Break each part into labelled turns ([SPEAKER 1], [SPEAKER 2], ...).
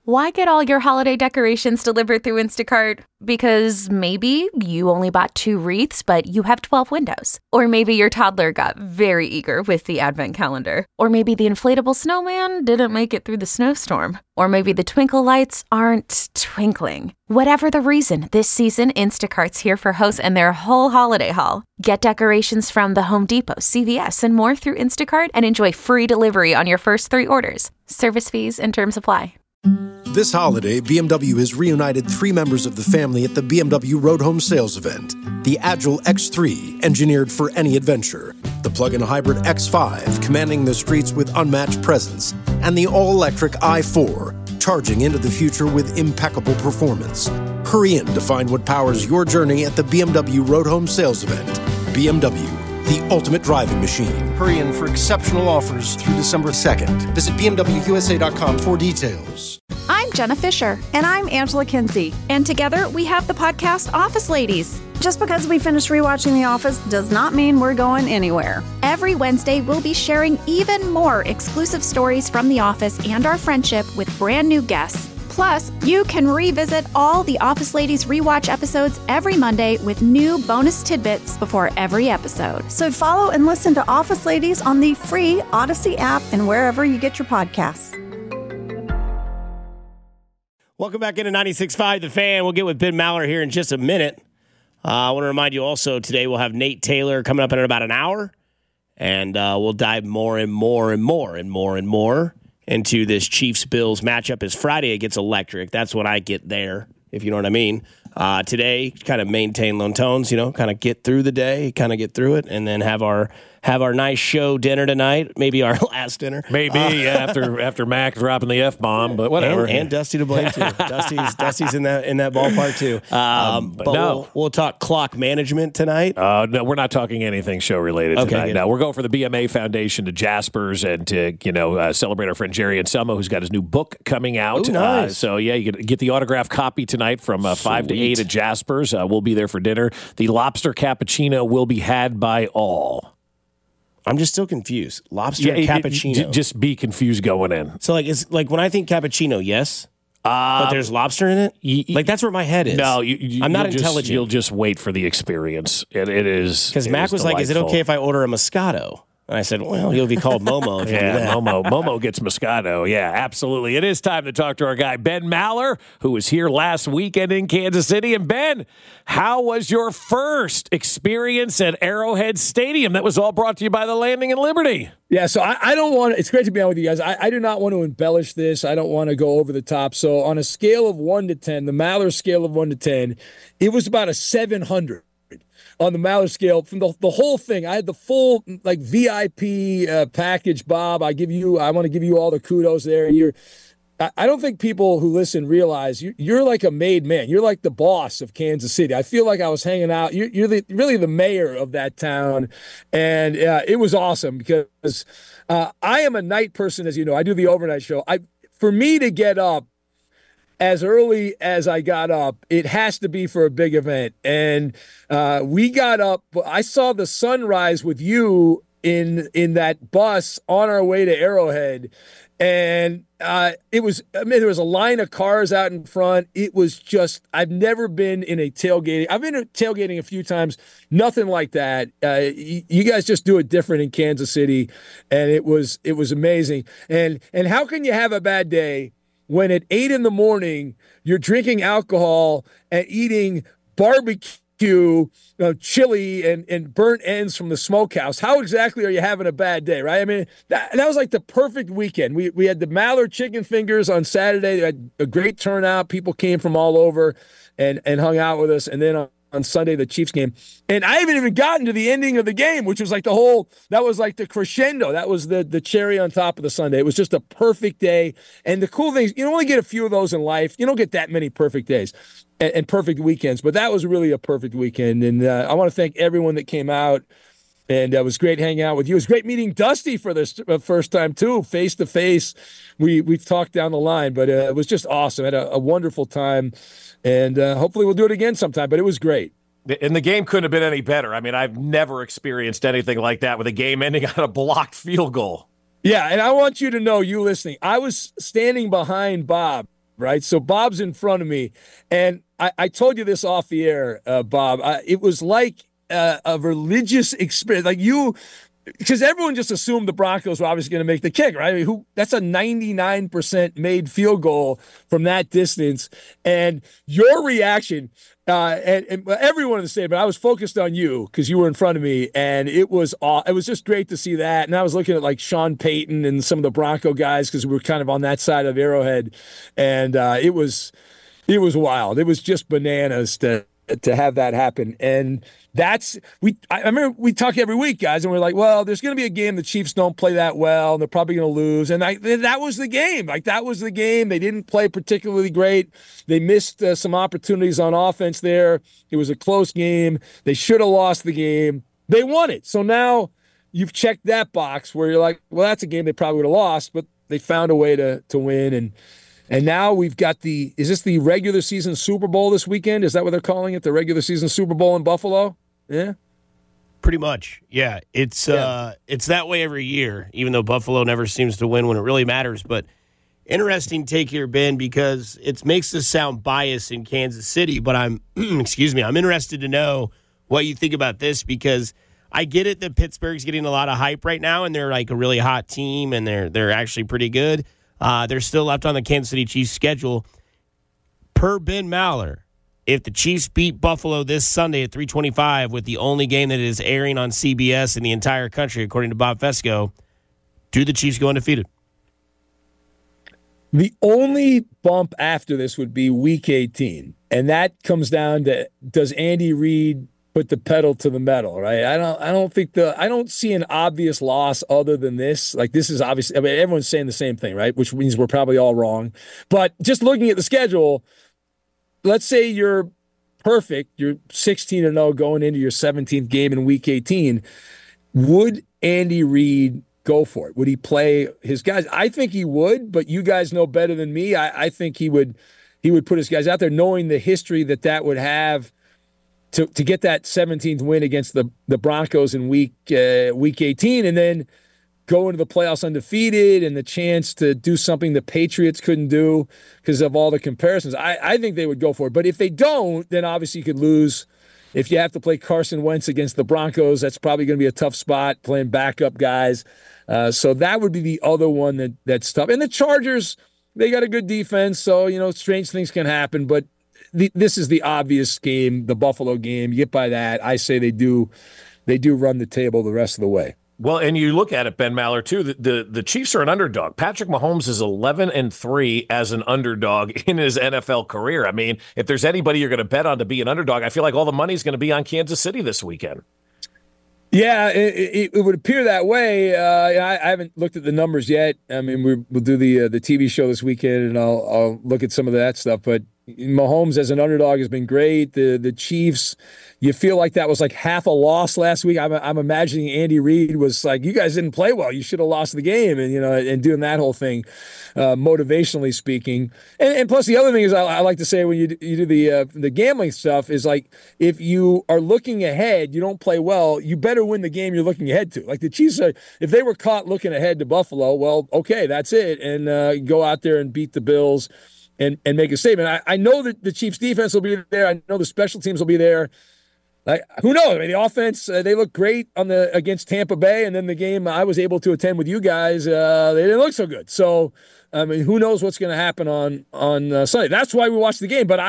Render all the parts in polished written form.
[SPEAKER 1] Why get all your holiday decorations delivered through Instacart? Because maybe you only bought 2 wreaths, but you have 12 windows. Or maybe your toddler got very eager with the advent calendar. Or maybe the inflatable snowman didn't make it through the snowstorm. Or maybe the twinkle lights aren't twinkling. Whatever the reason, this season, Instacart's here for hosts and their whole holiday haul. Get decorations from the Home Depot, CVS, and more through Instacart and enjoy free delivery on your first 3 orders. Service fees and terms apply.
[SPEAKER 2] This holiday, BMW has reunited 3 members of the family at the BMW Road Home Sales event. The Agile X3, engineered for any adventure. The plug-in hybrid X5, commanding the streets with unmatched presence. And the all-electric i4, charging into the future with impeccable performance. Hurry in to find what powers your journey at the BMW Road Home Sales event. BMW, the ultimate driving machine. Hurry in for exceptional offers through December 2nd. Visit BMWUSA.com for details.
[SPEAKER 3] I'm Jenna Fisher.
[SPEAKER 4] And I'm Angela Kinsey.
[SPEAKER 3] And together we have the podcast Office Ladies.
[SPEAKER 4] Just because we finished rewatching The Office does not mean we're going anywhere.
[SPEAKER 3] Every Wednesday, we'll be sharing even more exclusive stories from The Office and our friendship with brand new guests. Plus, you can revisit all the Office Ladies rewatch episodes every Monday with new bonus tidbits before every episode.
[SPEAKER 4] So follow and listen to Office Ladies on the free Odyssey app and wherever you get your podcasts.
[SPEAKER 5] Welcome back into 96.5 The Fan. We'll get with Ben Maller here in just a minute. I want to remind you also today we'll have Nate Taylor coming up in about an hour, and we'll dive more into this Chiefs-Bills matchup. As Friday it gets electric. That's when I get there, if you know what I mean. Today, kind of maintain low tones, kind of get through the day, kind of get through it, and then have our nice show dinner tonight. Maybe our last dinner.
[SPEAKER 6] Maybe after Mac dropping the F-bomb, but whatever.
[SPEAKER 5] And Dusty to blame too. Dusty's in that ballpark too. But no. we'll talk clock management tonight.
[SPEAKER 6] No, we're not talking anything show related tonight.
[SPEAKER 5] Good.
[SPEAKER 6] No, we're going for the BMA Foundation to Jaspers and to celebrate our friend Jerry Anselmo, who's got his new book coming out.
[SPEAKER 5] Ooh, nice.
[SPEAKER 6] So yeah, you can get the autographed copy tonight from 5 to 8 at Jaspers. We'll be there for dinner. The lobster cappuccino will be had by all.
[SPEAKER 5] I'm just still confused. Lobster cappuccino.
[SPEAKER 6] Just be confused going in.
[SPEAKER 5] So it's when I think cappuccino, yes, but there's lobster in it. That's where my head is.
[SPEAKER 6] No,
[SPEAKER 5] I'm not intelligent.
[SPEAKER 6] You'll just wait for the experience. It is
[SPEAKER 5] because Mac was like, "Is it okay if I order a Moscato?" And I said, well, you'll be called Momo if you do that.
[SPEAKER 6] Momo gets Moscato. Yeah, absolutely. It is time to talk to our guy, Ben Maller, who was here last weekend in Kansas City. And Ben, how was your first experience at Arrowhead Stadium? That was all brought to you by the Landing in Liberty.
[SPEAKER 7] Yeah, so I don't want to, it's great to be on with you guys. I do not want to embellish this. I don't want to go over the top. So on a scale of 1 to 10, the Maller scale of 1 to 10, it was about a 700. On the Maller scale, from the whole thing, I had the full VIP package, Bob. I want to give you all the kudos there. I don't think people who listen realize you're like a made man. You're like the boss of Kansas City. I feel like I was hanging out. You're really the mayor of that town, and it was awesome because I am a night person, as you know. I do the overnight show. For me to get up as early as I got up, it has to be for a big event. And we got up. I saw the sunrise with you in that bus on our way to Arrowhead. And there was a line of cars out in front. It was just, I've never been in a tailgating. I've been tailgating a few times. Nothing like that. You guys just do it different in Kansas City. And it was amazing. And how can you have a bad day when at 8 a.m. you're drinking alcohol and eating barbecue, chili and burnt ends from the smokehouse? How exactly are you having a bad day, right? I mean, that was like the perfect weekend. We had the Maller chicken fingers on Saturday. We had a great turnout. People came from all over and hung out with us. And then on Sunday, the Chiefs game. And I haven't even gotten to the ending of the game, which was like that was like the crescendo. That was the cherry on top of the Sunday. It was just a perfect day. And the cool thing is, you only get a few of those in life. You don't get that many perfect days and perfect weekends, but that was really a perfect weekend. And I want to thank everyone that came out. And it was great hanging out with you. It was great meeting Dusty for this first time, too, face to face. We've talked down the line, but it was just awesome. I had a wonderful time. And hopefully we'll do it again sometime, but it was great.
[SPEAKER 6] And the game couldn't have been any better. I mean, I've never experienced anything like that with a game ending on a blocked field goal.
[SPEAKER 7] Yeah, and I want you to know, you listening, I was standing behind Bob right? So Bob's in front of me, and I told you this off the air, Bob. It was like a religious experience. Like because everyone just assumed the Broncos were obviously going to make the kick, right? I mean, that's a 99% made field goal from that distance. And your reaction, and everyone in the stadium, but I was focused on you because you were in front of me, and it was just great to see that. And I was looking at like Sean Payton and some of the Bronco guys because we were kind of on that side of Arrowhead, and it was wild. It was just bananas to have that happen. And I remember we talk every week, guys, and we're like, well, there's going to be a game the Chiefs don't play that well, and they're probably going to lose. And that was the game. Like, that was the game. They didn't play particularly great. They missed some opportunities on offense there. It was a close game. They should have lost the game. They won it. So now you've checked that box where you're like, well, that's a game they probably would have lost, but they found a way to win. And now we've got is this the regular season Super Bowl this weekend? Is that what they're calling it? The regular season Super Bowl in Buffalo? Yeah.
[SPEAKER 5] Pretty much. Yeah. It's that way every year, even though Buffalo never seems to win when it really matters. But interesting take here, Ben, because it makes this sound biased in Kansas City, but I'm I'm interested to know what you think about this, because I get it that Pittsburgh's getting a lot of hype right now and they're like a really hot team and they're actually pretty good. They're still left on the Kansas City Chiefs schedule. Per Ben Maller, if the Chiefs beat Buffalo this Sunday at 3:25 with the only game that is airing on CBS in the entire country, according to Bob Fesco, do the Chiefs go undefeated?
[SPEAKER 7] The only bump after this would be Week 18, and that comes down to, does Andy Reid put the pedal to the metal, right? I don't see an obvious loss other than this. Like, this is obviously, I mean, everyone's saying the same thing, right? Which means we're probably all wrong. But just looking at the schedule, let's say you're perfect, you're 16-0 going into your 17th game in Week 18. Would Andy Reid go for it? Would he play his guys? I think he would, but you guys know better than me. I think he would put his guys out there, knowing the history that would have to get that 17th win against the Broncos in week 18, and then go into the playoffs undefeated, and the chance to do something the Patriots couldn't do because of all the comparisons. I think they would go for it. But if they don't, then obviously you could lose. If you have to play Carson Wentz against the Broncos, that's probably going to be a tough spot, playing backup guys. So that would be the other one that's tough. And the Chargers, they got a good defense, so, strange things can happen. But this is the obvious game, the Buffalo game. You get by that. I say they do run the table the rest of the way.
[SPEAKER 6] Well, and you look at it, Ben Maller, too. The Chiefs are an underdog. Patrick Mahomes is 11-3 as an underdog in his NFL career. I mean, if there's anybody you're going to bet on to be an underdog, I feel like all the money's going to be on Kansas City this weekend.
[SPEAKER 7] Yeah, it would appear that way. I haven't looked at the numbers yet. I mean, we'll do the TV show this weekend, and I'll look at some of that stuff. But Mahomes as an underdog has been great. The Chiefs, you feel like that was like half a loss last week. I'm imagining Andy Reid was like, you guys didn't play well. You should have lost the game, and doing that whole thing, motivationally speaking. And plus the other thing is I like to say when you do the gambling stuff is like, if you are looking ahead, you don't play well, you better win the game you're looking ahead to. Like the Chiefs, if they were caught looking ahead to Buffalo, well, okay, that's it, and go out there and beat the Bills. And make a statement. I know that the Chiefs' defense will be there. I know the special teams will be there. Like, who knows? I mean, the offense, they look great against Tampa Bay, and then the game I was able to attend with you guys, they didn't look so good. So, I mean, who knows what's going to happen on Sunday? That's why we watched the game. But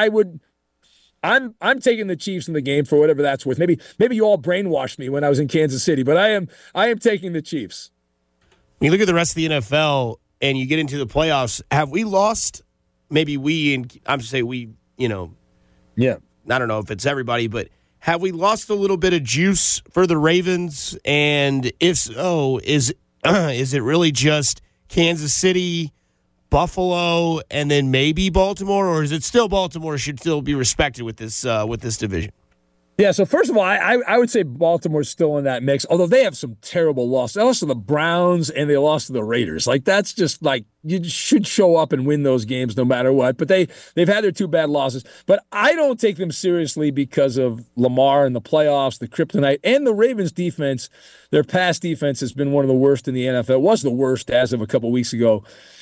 [SPEAKER 7] I'm taking the Chiefs in the game for whatever that's worth. Maybe you all brainwashed me when I was in Kansas City, but I am taking the Chiefs.
[SPEAKER 5] When you look at the rest of the NFL and you get into the playoffs, have we lost? Maybe I'm say we,
[SPEAKER 7] yeah.
[SPEAKER 5] I don't know if it's everybody, but have we lost a little bit of juice for the Ravens? And if so, is it really just Kansas City, Buffalo, and then maybe Baltimore, or is it still Baltimore should still be respected with this division?
[SPEAKER 7] Yeah, so first of all, I would say Baltimore's still in that mix, although they have some terrible losses. They lost to the Browns and they lost to the Raiders. Like, that's just like, you should show up and win those games no matter what. But they've had their two bad losses. But I don't take them seriously because of Lamar and the playoffs, the kryptonite, and the Ravens' defense. Their pass defense has been one of the worst in the NFL. It was the worst as of a couple weeks ago.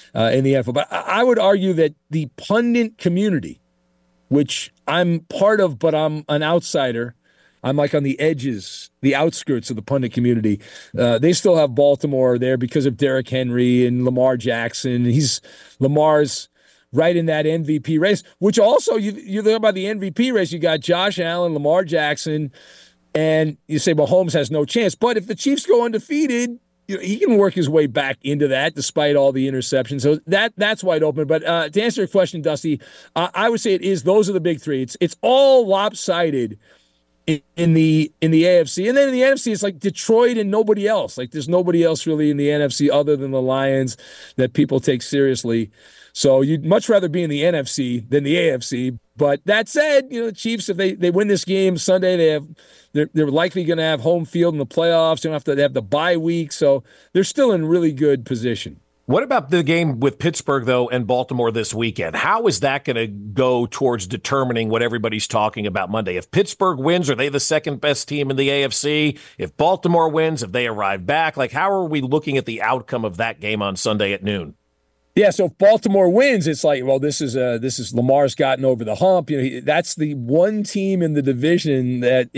[SPEAKER 7] in the NFL. But I would argue that the pundit community, which I'm part of, but I'm an outsider. I'm like on the edges, the outskirts of the pundit community. They still have Baltimore there because of Derrick Henry and Lamar Jackson. Lamar's right in that MVP race, which also you think about the MVP race. You got Josh Allen, Lamar Jackson, and you say, well, Mahomes has no chance. But if the Chiefs go undefeated, he can work his way back into that despite all the interceptions. So that's wide open. But to answer your question, Dusty, I would say those are the big three. It's all lopsided in the AFC. And then in the NFC, it's like Detroit and nobody else. Like there's nobody else really in the NFC other than the Lions that people take seriously. So you'd much rather be in the NFC than the AFC. But that said, the Chiefs, if they win this game Sunday, they're likely going to have home field in the playoffs. They have the bye week. So they're still in really good position.
[SPEAKER 6] What about the game with Pittsburgh, though, and Baltimore this weekend? How is that going to go towards determining what everybody's talking about Monday? If Pittsburgh wins, are they the second best team in the AFC? If Baltimore wins, if they arrive back, how are we looking at the outcome of that game on Sunday at noon?
[SPEAKER 7] Yeah, so if Baltimore wins, it's like, well, this is Lamar's gotten over the hump. That's the one team in their division that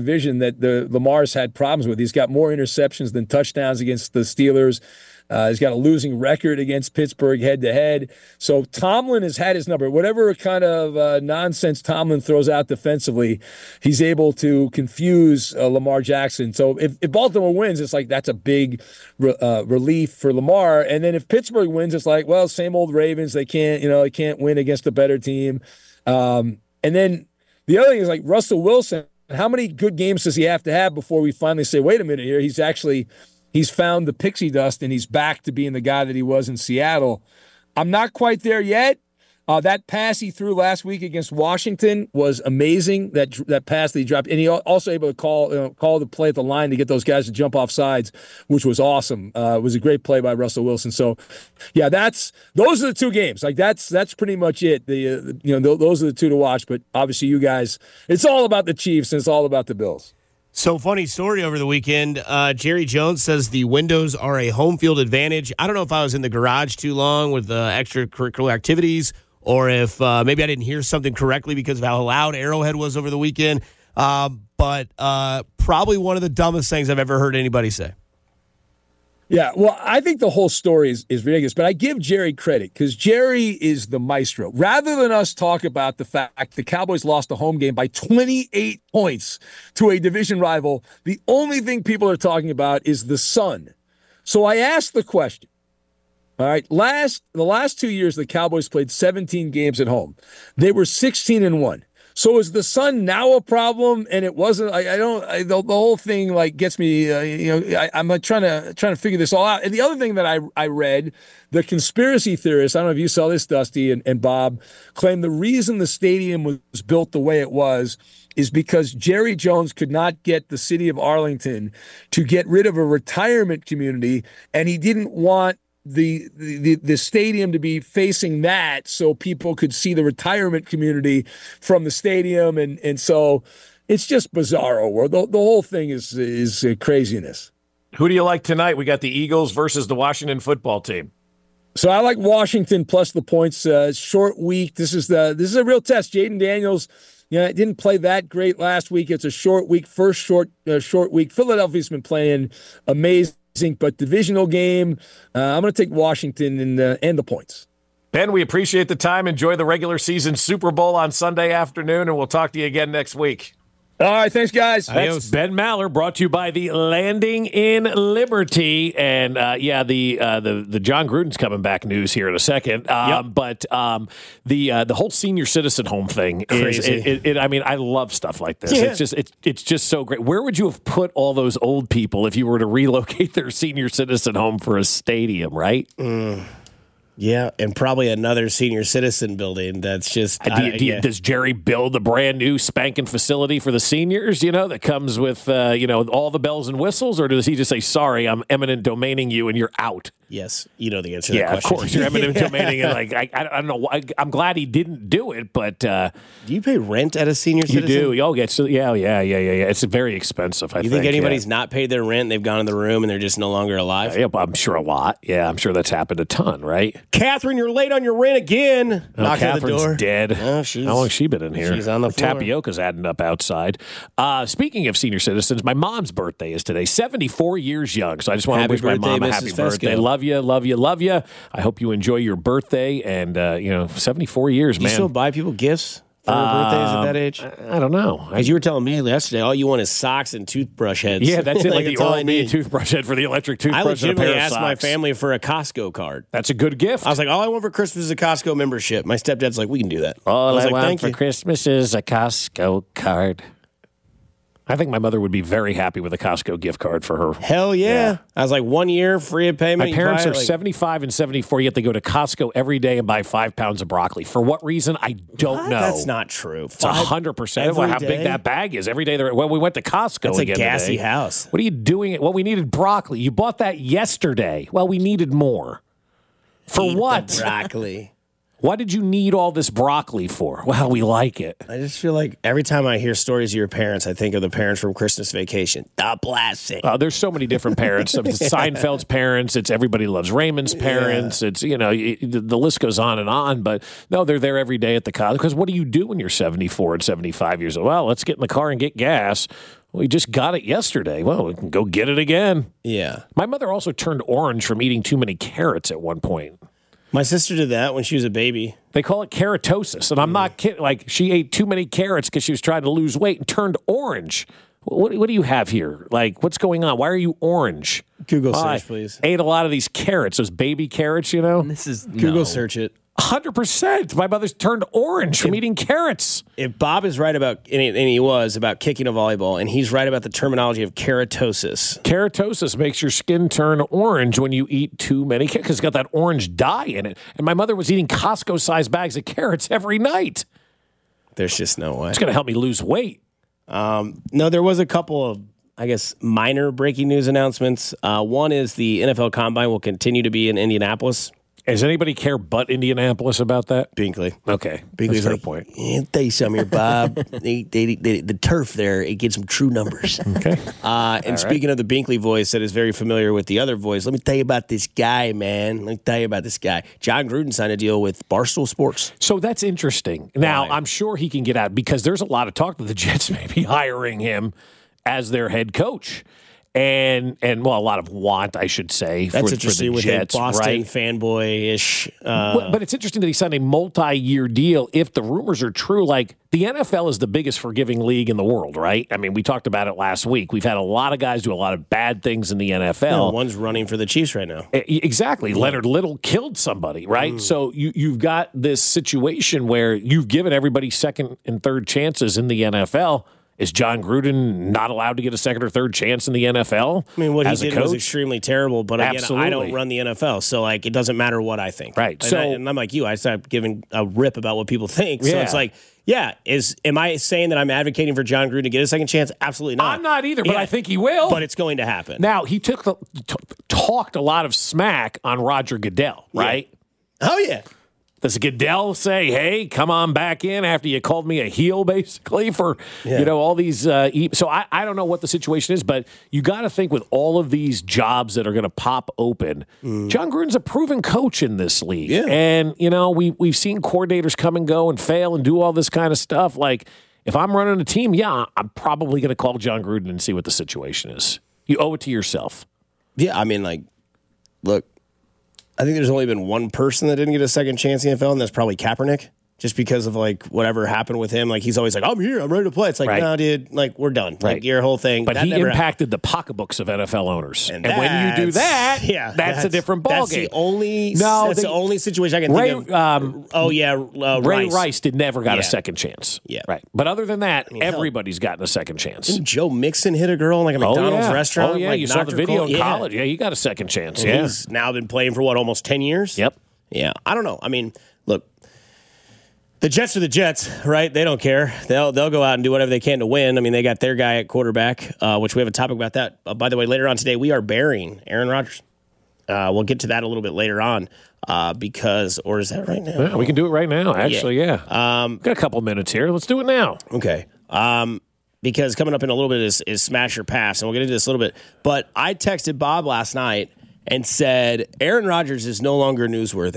[SPEAKER 7] the Lamar's had problems with. He's got more interceptions than touchdowns against the Steelers. He's got a losing record against Pittsburgh head-to-head. So Tomlin has had his number. Whatever kind of nonsense Tomlin throws out defensively, he's able to confuse Lamar Jackson. So if Baltimore wins, it's like that's a big relief for Lamar. And then if Pittsburgh wins, it's like, well, same old Ravens. They can't win against a better team. And then the other thing is like Russell Wilson. How many good games does he have to have before we finally say, wait a minute here, he's found the pixie dust and he's back to being the guy that he was in Seattle? I'm not quite there yet. That pass he threw last week against Washington was amazing. That pass that he dropped, and he also able to call the play at the line to get those guys to jump off sides, which was awesome. It was a great play by Russell Wilson. So, yeah, those are the two games. Like that's pretty much it. Those are the two to watch. But obviously, you guys, it's all about the Chiefs and it's all about the Bills.
[SPEAKER 5] So, funny story over the weekend. Jerry Jones says the windows are a home field advantage. I don't know if I was in the garage too long with extracurricular activities, or if maybe I didn't hear something correctly because of how loud Arrowhead was over the weekend. But probably one of the dumbest things I've ever heard anybody say.
[SPEAKER 7] Yeah, well, I think the whole story is ridiculous, but I give Jerry credit because Jerry is the maestro. Rather than us talk about the fact the Cowboys lost a home game by 28 points to a division rival, the only thing people are talking about is the Sun. So I asked the question. All right, the last 2 years, the Cowboys played 17 games at home. They were 16-1. So is the Sun now a problem? And it wasn't. The whole thing gets me. I'm trying to figure this all out. And the other thing that I read, the conspiracy theorists, I don't know if you saw this, Dusty and Bob, claimed the reason the stadium was built the way it was is because Jerry Jones could not get the city of Arlington to get rid of a retirement community, and he didn't want the stadium to be facing that so people could see the retirement community from the stadium. And so it's just bizarro world. The whole thing is craziness.
[SPEAKER 6] Who do you like tonight? We got the Eagles versus the Washington football team.
[SPEAKER 7] So I like Washington plus the points. Short week. This is a real test. Jaden Daniels, didn't play that great last week. It's a short week, first short week. Philadelphia's been playing amazing. But divisional game, I'm going to take Washington and the points.
[SPEAKER 6] Ben, we appreciate the time. Enjoy the regular season Super Bowl on Sunday afternoon, and we'll talk to you again next week.
[SPEAKER 7] All right, thanks, guys.
[SPEAKER 6] That's Ben Maller, brought to you by the Landing in Liberty, and the John Gruden's coming back news here in a second. But the whole senior citizen home thing is crazy. I love stuff like this. Yeah. It's just so great. Where would you have put all those old people if you were to relocate their senior citizen home for a stadium? Right.
[SPEAKER 5] Yeah, and probably another senior citizen building that's just...
[SPEAKER 6] Does Jerry build a brand new spanking facility for the seniors, that comes with, all the bells and whistles? Or does he just say, sorry, I'm eminent domaining you and you're out?
[SPEAKER 5] Yes, you know the answer to that question.
[SPEAKER 6] Yeah, of course, you're eminent domaining. And I don't know. I'm glad he didn't do it, but...
[SPEAKER 5] do you pay rent at a senior citizen?
[SPEAKER 6] You do. Oh, yeah. It's very expensive, I think.
[SPEAKER 5] You think anybody's not paid their rent, they've gone in the room, and they're just no longer alive?
[SPEAKER 6] Yeah, I'm sure a lot. Yeah, I'm sure that's happened a ton, right?
[SPEAKER 5] Catherine, you're late on your rent again.
[SPEAKER 6] Oh,
[SPEAKER 5] Knock on the door.
[SPEAKER 6] Catherine's dead.
[SPEAKER 5] Oh,
[SPEAKER 6] How long has she been in here?
[SPEAKER 5] She's on the floor.
[SPEAKER 6] Tapioca's adding up outside. Speaking of senior citizens, my mom's birthday is today. 74 years young. So I just want to
[SPEAKER 5] Happy
[SPEAKER 6] wish my
[SPEAKER 5] birthday,
[SPEAKER 6] mom a
[SPEAKER 5] Mrs.
[SPEAKER 6] happy
[SPEAKER 5] Fesco.
[SPEAKER 6] birthday. Love you, love you, love you. I hope you enjoy your birthday. And, 74 years,
[SPEAKER 5] Do
[SPEAKER 6] man.
[SPEAKER 5] you still buy people gifts for birthdays at that age?
[SPEAKER 6] I don't know.
[SPEAKER 5] As you were telling me yesterday, all you want is socks and toothbrush heads.
[SPEAKER 6] Yeah, that's it. Like the
[SPEAKER 5] that's all I
[SPEAKER 6] Oral-B
[SPEAKER 5] need.
[SPEAKER 6] toothbrush head for the electric
[SPEAKER 5] I
[SPEAKER 6] toothbrush and a pair
[SPEAKER 5] legitimately
[SPEAKER 6] of
[SPEAKER 5] asked my
[SPEAKER 6] socks.
[SPEAKER 5] family for a Costco card.
[SPEAKER 6] That's a good gift.
[SPEAKER 5] I was like, all I want for Christmas is a Costco membership. My stepdad's like, we can do that.
[SPEAKER 6] All
[SPEAKER 5] I was
[SPEAKER 6] I
[SPEAKER 5] like,
[SPEAKER 6] want
[SPEAKER 5] thank
[SPEAKER 6] for
[SPEAKER 5] you.
[SPEAKER 6] Christmas is a Costco card. I think my mother would be very happy with a Costco gift card for her.
[SPEAKER 5] Hell yeah. I was like, 1 year free of payment.
[SPEAKER 6] My
[SPEAKER 5] You
[SPEAKER 6] parents
[SPEAKER 5] buy
[SPEAKER 6] are
[SPEAKER 5] it, like,
[SPEAKER 6] 75 and 74, yet they go to Costco every day and buy 5 pounds of broccoli. For what reason? I don't know.
[SPEAKER 5] That's not true.
[SPEAKER 6] It's 100%
[SPEAKER 5] every
[SPEAKER 6] how big
[SPEAKER 5] day?
[SPEAKER 6] that bag is. Every day, we went to Costco
[SPEAKER 5] That's a
[SPEAKER 6] again
[SPEAKER 5] gassy
[SPEAKER 6] today.
[SPEAKER 5] house.
[SPEAKER 6] What are you doing? Well, we needed broccoli. You bought that yesterday. Well, we needed more. For
[SPEAKER 5] Eat
[SPEAKER 6] what?
[SPEAKER 5] the broccoli.
[SPEAKER 6] What did you need all this broccoli for? Well, we like it.
[SPEAKER 5] I just feel like every time I hear stories of your parents, I think of the parents from Christmas Vacation. The blessing.
[SPEAKER 6] There's so many different parents. It's Seinfeld's parents. It's Everybody Loves Raymond's parents. It's, the list goes on and on. But no, they're there every day at the Costco. Because what do you do when you're 74 and 75 years old? Well, let's get in the car and get gas. We just got it yesterday. Well, we can go get it again.
[SPEAKER 5] Yeah.
[SPEAKER 6] My mother also turned orange from eating too many carrots at one point.
[SPEAKER 5] My sister did that when she was a baby.
[SPEAKER 6] They call it keratosis. And I'm not kidding. Like, she ate too many carrots because she was trying to lose weight and turned orange. What do you have here? Like, what's going on? Why are you orange?
[SPEAKER 5] Google
[SPEAKER 6] I
[SPEAKER 5] search, please.
[SPEAKER 6] ate a lot of these carrots, those baby carrots, you know?
[SPEAKER 8] This is
[SPEAKER 5] Google search it.
[SPEAKER 6] 100%. My mother's turned orange from eating carrots.
[SPEAKER 5] If Bob is right about, and he was, about kicking a volleyball, and he's right about the terminology of keratosis.
[SPEAKER 6] Keratosis makes your skin turn orange when you eat too many carrots because it's got that orange dye in it. And my mother was eating Costco-sized bags of carrots every night.
[SPEAKER 5] There's just no way.
[SPEAKER 6] It's going to help me lose weight.
[SPEAKER 5] No, there was a couple of, I guess, minor breaking news announcements. One is the NFL Combine will continue to be in Indianapolis.
[SPEAKER 6] Does anybody care but Indianapolis about that?
[SPEAKER 5] Binkley.
[SPEAKER 6] Okay.
[SPEAKER 5] Binkley's
[SPEAKER 6] That's a fair
[SPEAKER 5] like,
[SPEAKER 6] point.
[SPEAKER 5] I'll tell you something here, Bob. The turf there, it gets some true numbers.
[SPEAKER 6] Okay.
[SPEAKER 5] And speaking of the Binkley voice that is very familiar with the other voice, let me tell you about this guy, man. Let me tell you about this guy. John Gruden signed a deal with Barstool Sports.
[SPEAKER 6] So that's interesting. Now,
[SPEAKER 5] Why?
[SPEAKER 6] I'm sure he can get out because there's a lot of talk that the Jets may be hiring him as their head coach. And a lot of want, I should say,
[SPEAKER 5] That's
[SPEAKER 6] for
[SPEAKER 5] interesting
[SPEAKER 6] the
[SPEAKER 5] with
[SPEAKER 6] Jets,
[SPEAKER 5] a Boston
[SPEAKER 6] right?
[SPEAKER 5] fanboy-ish.
[SPEAKER 6] But it's interesting that he signed a multi-year deal. If the rumors are true, like the NFL is the biggest forgiving league in the world, right? I mean, we talked about it last week. We've had a lot of guys do a lot of bad things in the NFL.
[SPEAKER 5] One's running for the Chiefs right now.
[SPEAKER 6] Exactly. Leonard Little killed somebody, right? So you've got this situation where you've given everybody second and third chances in the NFL. Is John Gruden not allowed to get a second or third chance in the NFL?
[SPEAKER 5] I mean, what he
[SPEAKER 6] as a
[SPEAKER 5] did was
[SPEAKER 6] coach?
[SPEAKER 5] extremely terrible, but again,
[SPEAKER 6] Absolutely.
[SPEAKER 5] I don't run the NFL, so like it doesn't matter what I think.
[SPEAKER 6] Right.
[SPEAKER 5] And I'm like you, I start giving a rip about what people think. So
[SPEAKER 6] Yeah.
[SPEAKER 5] it's like, am I saying that I'm advocating for John Gruden to get a second chance? Absolutely not.
[SPEAKER 6] I'm not either, but I think he will.
[SPEAKER 5] But it's going to happen.
[SPEAKER 6] Now, he talked a lot of smack on Roger Goodell, right?
[SPEAKER 5] Oh yeah.
[SPEAKER 6] Does Goodell say, hey, come on back in after you called me a heel, basically, for, all these... So I don't know what the situation is, but you got to think with all of these jobs that are going to pop open, John Gruden's a proven coach in this league.
[SPEAKER 5] Yeah.
[SPEAKER 6] And, we've seen coordinators come and go and fail and do all this kind of stuff. Like, if I'm running a team, I'm probably going to call John Gruden and see what the situation is. You owe it to yourself.
[SPEAKER 5] Yeah, I mean, like, look, I think there's only been one person that didn't get a second chance in the NFL, and that's probably Kaepernick. Just because of like whatever happened with him, like he's always like, I'm here, I'm ready to play. It's like, no, dude, like we're done.
[SPEAKER 6] Right.
[SPEAKER 5] Like your whole thing.
[SPEAKER 6] But he impacted the pocketbooks of NFL owners, and when you do that, that's a different ballgame.
[SPEAKER 5] That's the only situation I can think of.
[SPEAKER 6] Ray Rice never got a second chance.
[SPEAKER 5] Yeah,
[SPEAKER 6] right. But other than that, everybody's gotten a second chance.
[SPEAKER 5] Didn't Joe Mixon hit a girl in like a McDonald's restaurant?
[SPEAKER 6] Oh yeah,
[SPEAKER 5] like,
[SPEAKER 6] you saw the video in college. Yeah, you got a second chance.
[SPEAKER 5] And he's now been playing for almost 10 years.
[SPEAKER 6] Yep.
[SPEAKER 5] Yeah, I don't know. I mean, look. The Jets are the Jets, right? They don't care. They'll go out and do whatever they can to win. I mean, they got their guy at quarterback, which we have a topic about that. By the way, later on today, we are burying Aaron Rodgers. We'll get to that a little bit later on or is that right now?
[SPEAKER 6] Yeah, we can do it right now, actually, yeah. Got a couple minutes here. Let's do it now.
[SPEAKER 5] Okay. Because coming up in a little bit is Smash or Pass, and we'll get into this a little bit. But I texted Bob last night and said, Aaron Rodgers is no longer newsworthy.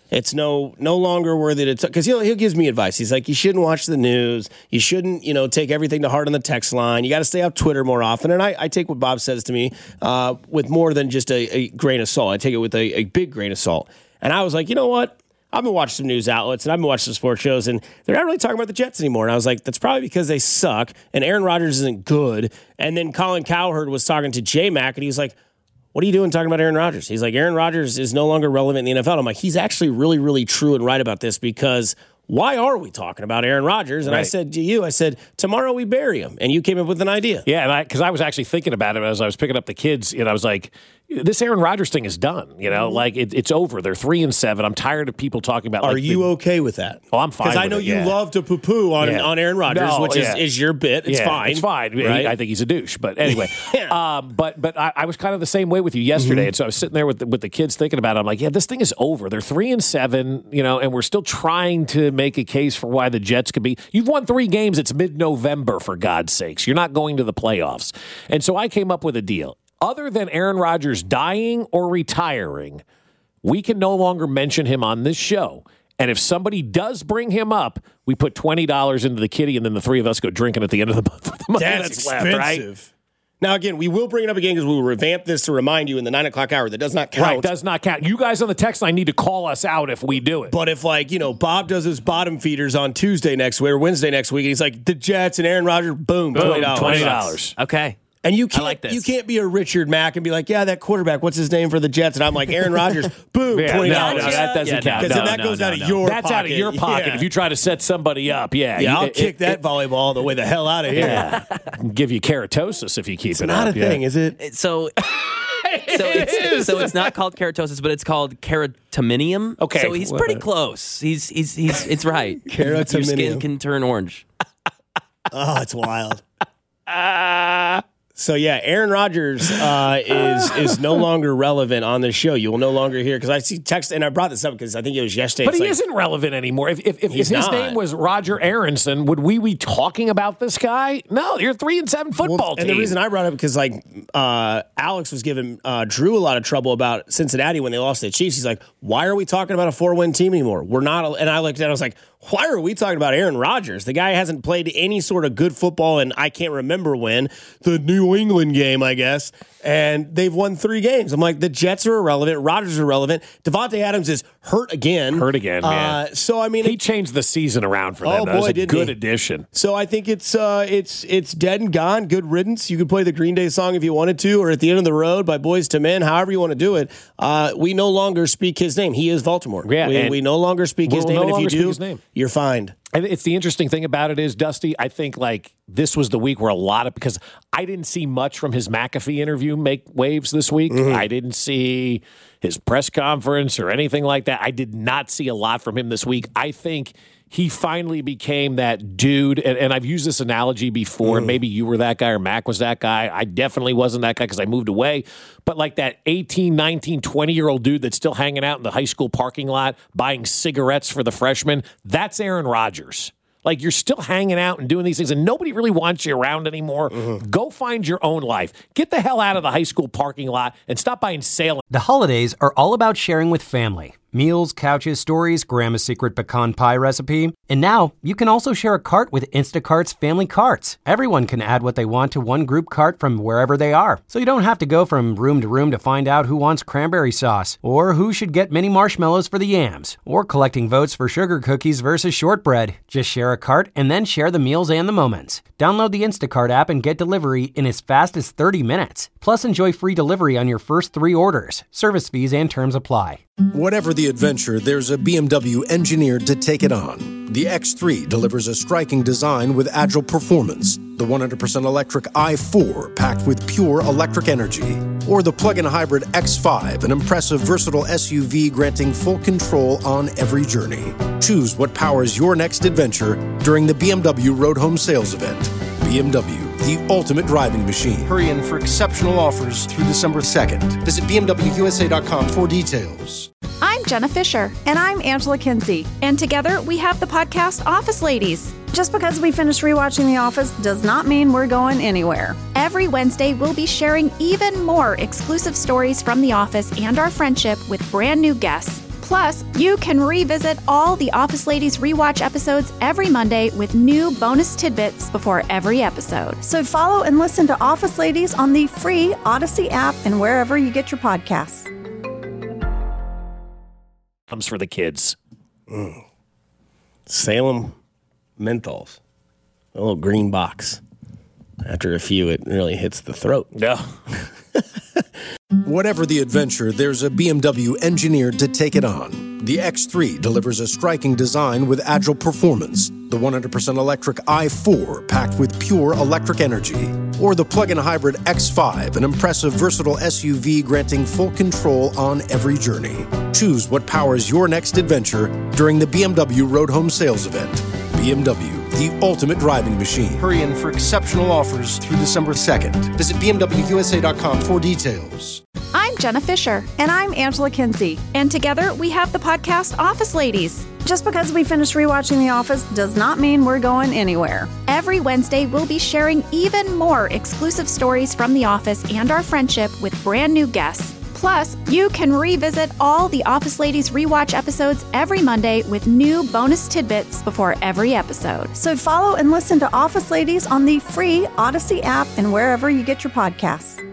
[SPEAKER 5] It's no longer worthy to because he'll gives me advice. He's like, you shouldn't watch the news. You shouldn't, take everything to heart on the text line. You got to stay off Twitter more often. And I take what Bob says to me with more than just a grain of salt. I take it with a big grain of salt. And I was like, you know what? I've been watching some news outlets and I've been watching some sports shows, and they're not really talking about the Jets anymore. And I was like, that's probably because they suck and Aaron Rodgers isn't good. And then Colin Cowherd was talking to J-Mac, and he was like, what are you doing talking about Aaron Rodgers? He's like, Aaron Rodgers is no longer relevant in the NFL. I'm like, he's actually really, really true and right about this, because why are we talking about Aaron Rodgers? And right. I said to you, tomorrow we bury him. And you came up with an idea.
[SPEAKER 6] Yeah, because I was actually thinking about it as I was picking up the kids, and I was like, this Aaron Rodgers thing is done. Like it's over. They're 3-7. I'm tired of people talking about.
[SPEAKER 5] Are you okay with that?
[SPEAKER 6] Oh, I'm fine.
[SPEAKER 5] Because I know you love to poo-poo on Aaron Rodgers, which is your bit. It's fine.
[SPEAKER 6] It's fine.
[SPEAKER 5] Right?
[SPEAKER 6] I think he's a douche. But anyway, but I was kind of the same way with you yesterday, and so I was sitting there with the kids thinking about it. I'm like, this thing is over. They're 3-7. And we're still trying to make a case for why the Jets could be. You've won 3 games. It's mid-November, for God's sakes. You're not going to the playoffs. And so I came up with a deal. Other than Aaron Rodgers dying or retiring, we can no longer mention him on this show. And if somebody does bring him up, we put $20 into the kitty, and then the 3 of us go drinking at the end of the month.
[SPEAKER 5] That's expensive. Left, right? Now, again, we will bring it up again because we will revamp this to remind you in the 9 o'clock hour. That does not count.
[SPEAKER 6] Right, does not count. You guys on the text line need to call us out if we do it.
[SPEAKER 5] But if, Bob does his bottom feeders on Tuesday next week or Wednesday next week, and he's like, the Jets and Aaron Rodgers, boom, $20.
[SPEAKER 6] $20.
[SPEAKER 8] Okay.
[SPEAKER 5] And you can't be a Richard Mack and be like, that quarterback, what's his name for the Jets? And I'm like, Aaron Rodgers, boom, $20.
[SPEAKER 6] No, that doesn't count.
[SPEAKER 5] Because then that goes out of your pocket.
[SPEAKER 6] That's out of your pocket. If you try to set somebody up,
[SPEAKER 5] I'll kick that volleyball the way the hell out of here.
[SPEAKER 6] Yeah. Give you keratosis if you keep it up.
[SPEAKER 5] It's not a thing, is it?
[SPEAKER 8] So it's not called keratosis, but it's called keratominium.
[SPEAKER 6] Okay.
[SPEAKER 8] So he's pretty close. He's it's right.
[SPEAKER 5] Keratominium.
[SPEAKER 8] Your skin can turn orange.
[SPEAKER 5] Oh, it's wild. So, Aaron Rodgers is no longer relevant on this show. You will no longer hear, because I see text, and I brought this up because I think it was yesterday.
[SPEAKER 6] But he isn't relevant anymore. If his name was Roger Aronson, would we be talking about this guy? No, you're a 3-7 football team.
[SPEAKER 5] And the reason I brought it up because Alex was giving Drew a lot of trouble about Cincinnati when they lost to the Chiefs. He's like, why are we talking about a 4-win team anymore? We're not. And I looked at it, I was like, why are we talking about Aaron Rodgers? The guy hasn't played any sort of good football, and I can't remember when. The New England game, I guess. And they've won 3 games. I'm like, the Jets are irrelevant. Rodgers is irrelevant. Devontae Adams is hurt again.
[SPEAKER 6] Man.
[SPEAKER 5] So, I mean,
[SPEAKER 6] he changed the season around for them. That was a good addition.
[SPEAKER 5] So I think it's dead and gone. Good riddance. You could play the Green Day song if you wanted to, or At the End of the Road by Boyz II Men, however you want to do it. We no longer speak his name. He is Baltimore.
[SPEAKER 6] Yeah,
[SPEAKER 5] we no longer speak his name. And if you do, you're fined.
[SPEAKER 6] And it's the interesting thing about it is, Dusty, I think this was the week where because I didn't see much from his McAfee interview make waves this week. I didn't see his press conference or anything like that. I did not see a lot from him this week. I think he finally became that dude, and I've used this analogy before, and maybe you were that guy or Mac was that guy. I definitely wasn't that guy because I moved away. But like that 18, 19, 20-year-old dude that's still hanging out in the high school parking lot buying cigarettes for the freshmen, that's Aaron Rodgers. Like, you're still hanging out and doing these things, and nobody really wants you around anymore. Go find your own life. Get the hell out of the high school parking lot and stop buying sale.
[SPEAKER 9] The holidays are all about sharing with family. Meals, couches, stories, Grandma's secret pecan pie recipe. And now, you can also share a cart with Instacart's Family Carts. Everyone can add what they want to one group cart from wherever they are. So you don't have to go from room to room to find out who wants cranberry sauce, or who should get mini marshmallows for the yams, or collecting votes for sugar cookies versus shortbread. Just share a cart and then share the meals and the moments. Download the Instacart app and get delivery in as fast as 30 minutes. Plus, enjoy free delivery on your first 3 orders. Service fees and terms apply.
[SPEAKER 2] Whatever the adventure, there's a BMW engineered to take it on. The X3 delivers a striking design with agile performance. The 100% electric i4 packed with pure electric energy. Or the plug-in hybrid X5, an impressive, versatile SUV granting full control on every journey. Choose what powers your next adventure during the BMW Road Home Sales Event. BMW, the ultimate driving machine. Hurry in for exceptional offers through December 2nd. Visit BMWUSA.com for details.
[SPEAKER 3] I'm Jenna Fisher.
[SPEAKER 4] And I'm Angela Kinsey.
[SPEAKER 3] And together we have the podcast Office Ladies.
[SPEAKER 4] Just because we finished rewatching The Office does not mean we're going anywhere.
[SPEAKER 3] Every Wednesday, we'll be sharing even more exclusive stories from The Office and our friendship with brand new guests. Plus, you can revisit all the Office Ladies rewatch episodes every Monday with new bonus tidbits before every episode.
[SPEAKER 4] So follow and listen to Office Ladies on the free Odyssey app and wherever you get your podcasts.
[SPEAKER 6] Comes for the kids.
[SPEAKER 5] Salem menthols. A little green box. After a few, it really hits the throat.
[SPEAKER 6] Yeah.
[SPEAKER 2] Whatever the adventure, there's a BMW engineered to take it on. The X3 delivers a striking design with agile performance. The 100% electric i4 packed with pure electric energy. Or the plug-in hybrid X5, an impressive, versatile SUV granting full control on every journey. Choose what powers your next adventure during the BMW Road Home Sales Event. BMW, the ultimate driving machine. Hurry in for exceptional offers through December 2nd. Visit BMWUSA.com for details.
[SPEAKER 3] I'm Jenna Fisher.
[SPEAKER 4] And I'm Angela Kinsey.
[SPEAKER 3] And together we have the podcast Office Ladies.
[SPEAKER 4] Just because we finished rewatching The Office does not mean we're going anywhere.
[SPEAKER 3] Every Wednesday, we'll be sharing even more exclusive stories from The Office and our friendship with brand new guests. Plus, you can revisit all the Office Ladies rewatch episodes every Monday with new bonus tidbits before every episode.
[SPEAKER 4] So follow and listen to Office Ladies on the free Odyssey app and wherever you get your podcasts.